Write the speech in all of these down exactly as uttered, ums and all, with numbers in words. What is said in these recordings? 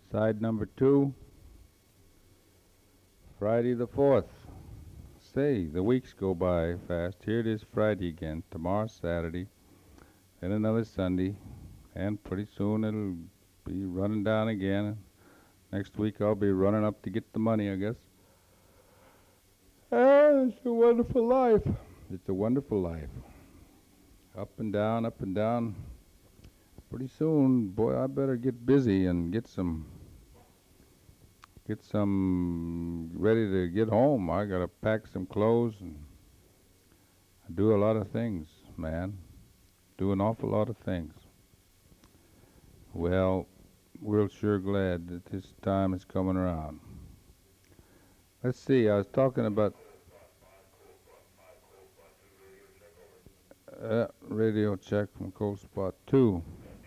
Side number two, Friday the fourth. Say, the weeks go by fast. Here it is Friday again. Tomorrow's Saturday. Then another Sunday. And pretty soon it'll be running down again. Next week I'll be running up to get the money, I guess. Ah, it's a wonderful life. It's a wonderful life. Up and down, up and down. Pretty soon, boy, I better get busy and get some, get some ready to get home. I gotta pack some clothes and do a lot of things, man. Do an awful lot of things. Well, we're sure glad that this time is coming around. Let's see, I was talking about uh, radio check from Cold Spot two.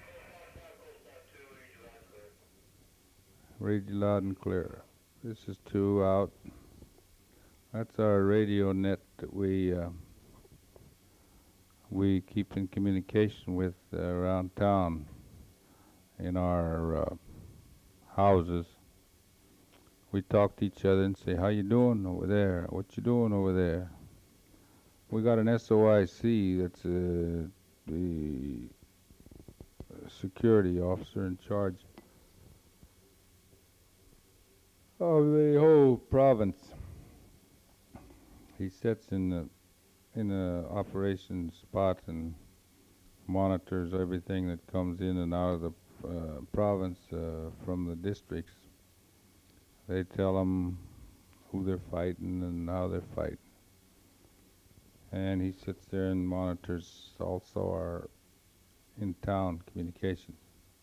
Read you loud and clear. This is two out. That's our radio net that we uh, we keep in communication with uh, around town in our uh, houses. We talk to each other and say, "How you doing over there? What you doing over there?" We got an S O I C, that's uh, the security officer in charge of the whole province. He sits in the in the operations spot and monitors everything that comes in and out of the uh, province uh, from the districts. They tell them who they're fighting and how they're fighting. And he sits there and monitors also our in-town communications.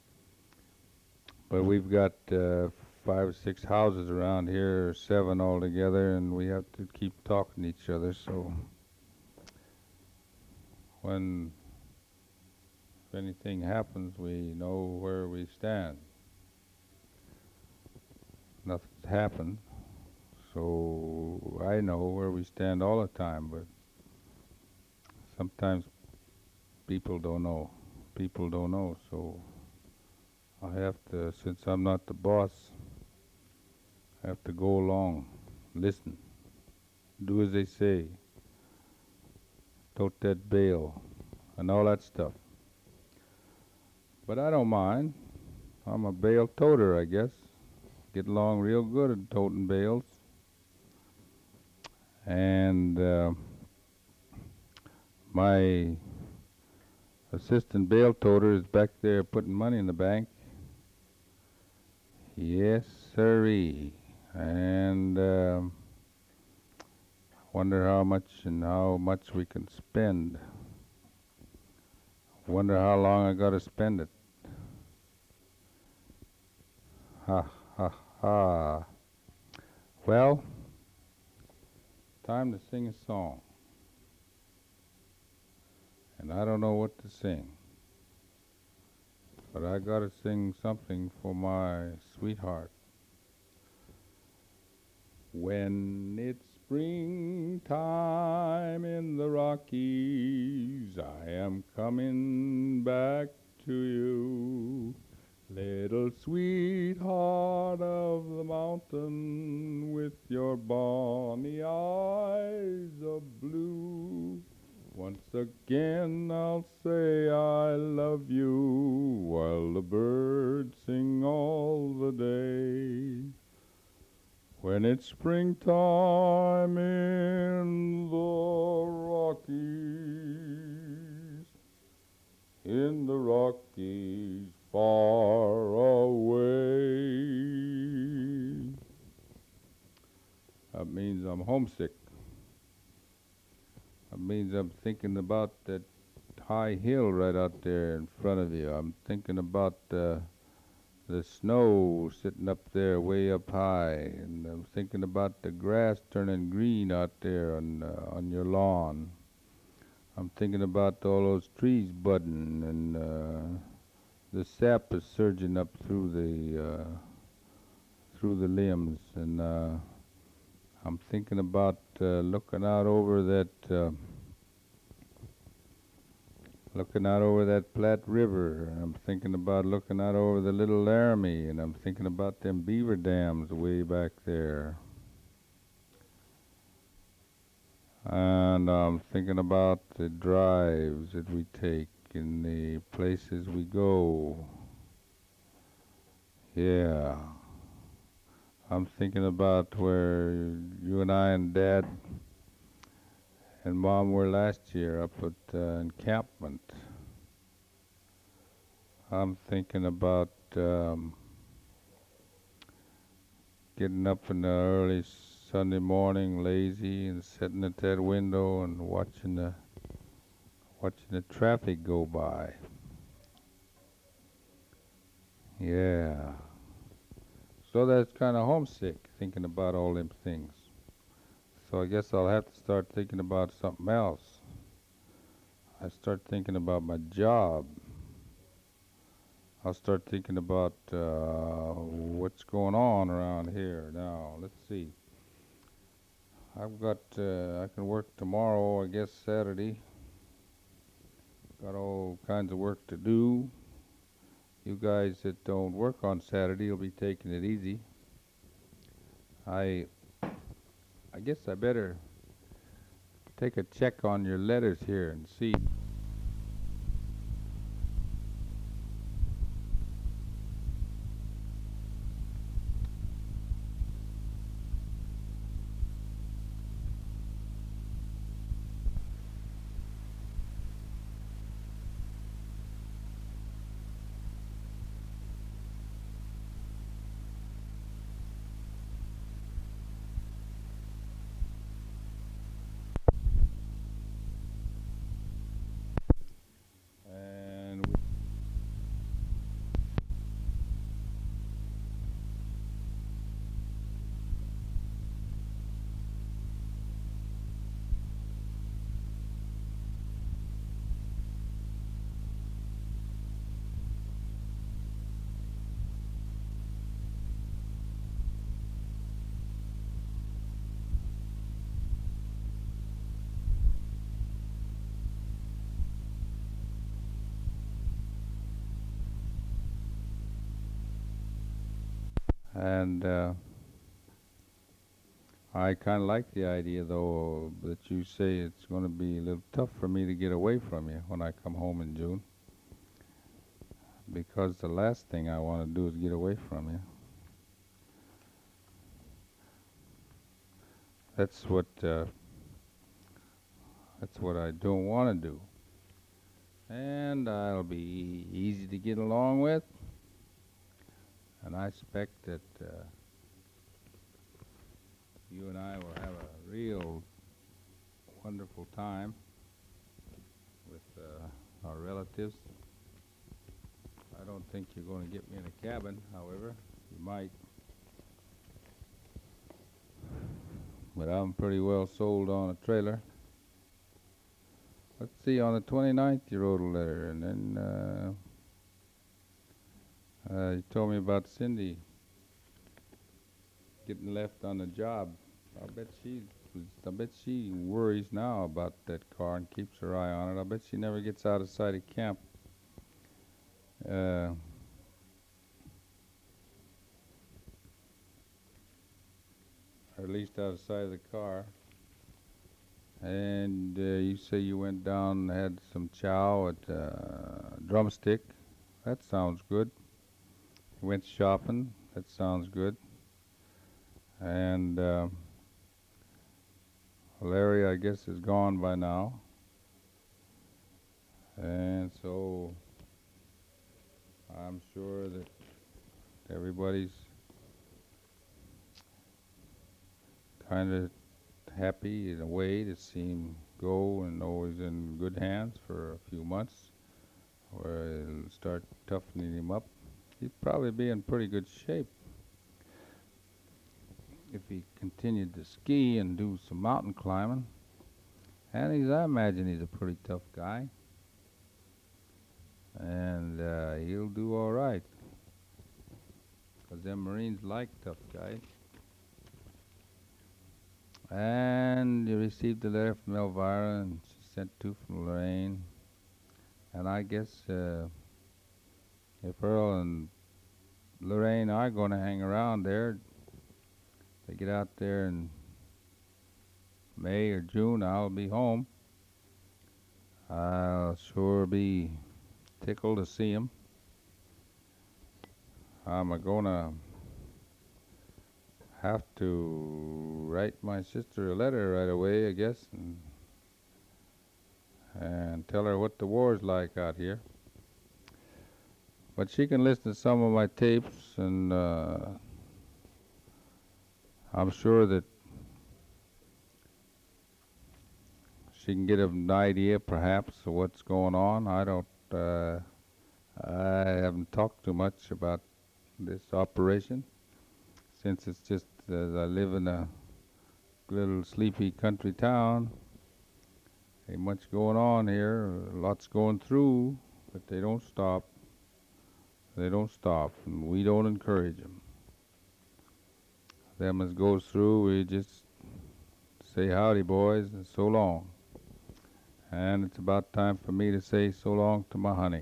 But we've got uh, five or six houses around here, or seven altogether, and we have to keep talking to each other. So when if anything happens, we know where we stand. Nothing's happened, so I know where we stand all the time, but sometimes people don't know. People don't know, so I have to, since I'm not the boss, I have to go along, listen, do as they say, tote that bale, and all that stuff. But I don't mind. I'm a bale toter, I guess. Get along real good at toting bales. And uh, my assistant bale toter is back there putting money in the bank. Yes, sirree. And uh, wonder how much and how much we can spend. Wonder how long I gotta spend it. Ha ha ha. Well, time to sing a song. And I don't know what to sing. But I gotta sing something for my sweetheart. When it's springtime in the Rockies, I am coming back to you. Little sweetheart of the mountain, with your bonny eyes of blue. Once again I'll say I love you, while the birds sing all the day. When it's springtime in the Rockies, in the Rockies far away. That means I'm homesick. That means I'm thinking about that high hill right out there in front of you. I'm thinking about uh, the snow sitting up there way up high, and I'm thinking about the grass turning green out there on uh, on your lawn. I'm thinking about all those trees budding, and uh, the sap is surging up through the uh, through the limbs, and uh, I'm thinking about uh, looking out over that uh, looking out over that Platte River, and I'm thinking about looking out over the Little Laramie, and I'm thinking about them beaver dams way back there. And I'm thinking about the drives that we take and the places we go. Yeah. I'm thinking about where you and I and Dad and Mom were last year up at uh, encampment. I'm thinking about um, getting up in the early Sunday morning, lazy, and sitting at that window and watching the watching the traffic go by. Yeah. So that's kind of homesick, thinking about all them things. So I guess I'll have to start thinking about something else. I start thinking about my job. I'll start thinking about uh, what's going on around here now. Let's see. I've got, uh, I can work tomorrow, I guess Saturday. Got all kinds of work to do. You guys that don't work on Saturday will be taking it easy. I, I guess I better take a check on your letters here and see. And we and uh, I kind of like the idea, though, that you say it's going to be a little tough for me to get away from you when I come home in June, because the last thing I want to do is get away from you. That's what uh, that's what I don't want to do. And I'll be easy to get along with, and I expect that uh, you and I will have a real wonderful time with uh, our relatives. I don't think you're going to get me in a cabin, however. You might. But I'm pretty well sold on a trailer. Let's see, on the twenty-ninth you wrote a letter, and then uh, uh, you told me about Cindy getting left on the job. I bet she, I bet she worries now about that car and keeps her eye on it. I bet she never gets out of sight of camp. Uh, or at least out of sight of the car. And uh, you say you went down and had some chow at uh, Drumstick. That sounds good. You went shopping. That sounds good. And uh, Larry, I guess, is gone by now. And so I'm sure that everybody's kind of happy in a way to see him go and always in good hands for a few months, where it'll start toughening him up. He'd probably be in pretty good shape if he continued to ski and do some mountain climbing. And he's, I imagine he's a pretty tough guy. And uh, he'll do all right, because them Marines like tough guys. And you received a letter from Elvira, and she sent two from Lorraine. And I guess uh, if Earl and Lorraine are going to hang around there, they get out there in May or June, I'll be home. I'll sure be tickled to see 'em. I'm gonna have to write my sister a letter right away, I guess, and, and tell her what the war's like out here. But she can listen to some of my tapes, and uh, I'm sure that she can get an idea, perhaps, of what's going on. I don't. Uh, I haven't talked too much about this operation, since it's just uh, I live in a little sleepy country town. Ain't much going on here. Lots going through, but they don't stop. They don't stop, and we don't encourage them. Them as goes through, we just say howdy, boys, and so long. And it's about time for me to say so long to my honey.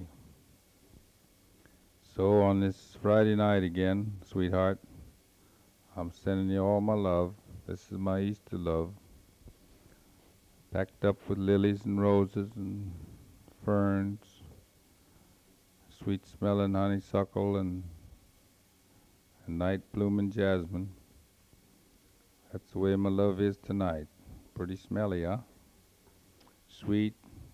So on this Friday night again, sweetheart, I'm sending you all my love. This is my Easter love. Packed up with lilies and roses and ferns, sweet smelling honeysuckle and, and night blooming jasmine. That's the way my love is tonight. Pretty smelly, huh? Sweet,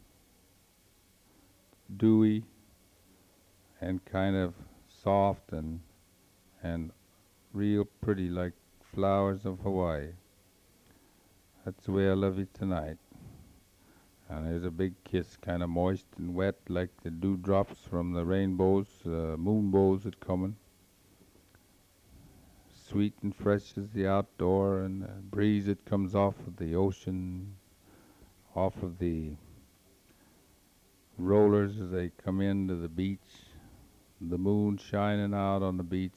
dewy, and kind of soft and and real pretty, like flowers of Hawaii. That's the way I love you tonight. And there's a big kiss, kind of moist and wet, like the dewdrops from the rainbows, uh, moonbows that coming. Sweet and fresh as the outdoor, and the breeze that comes off of the ocean, off of the rollers as they come into the beach, the moon shining out on the beach.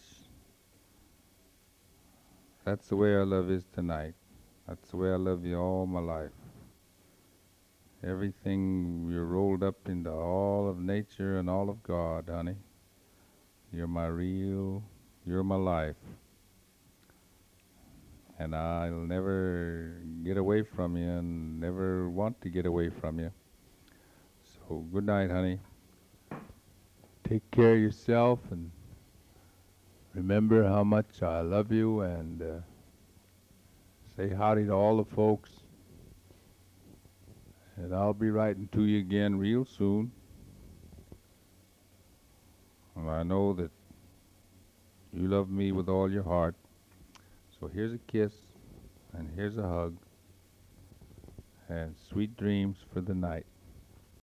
That's the way our love is tonight. That's the way I love you all my life. Everything, you're rolled up into all of nature and all of God, honey. You're my real, you're my life. And I'll never get away from you and never want to get away from you. So good night, honey. Take care of yourself and remember how much I love you, and uh, say howdy to all the folks. And I'll be writing to you again real soon. And I know that you love me with all your heart. So here's a kiss, and here's a hug, and sweet dreams for the night.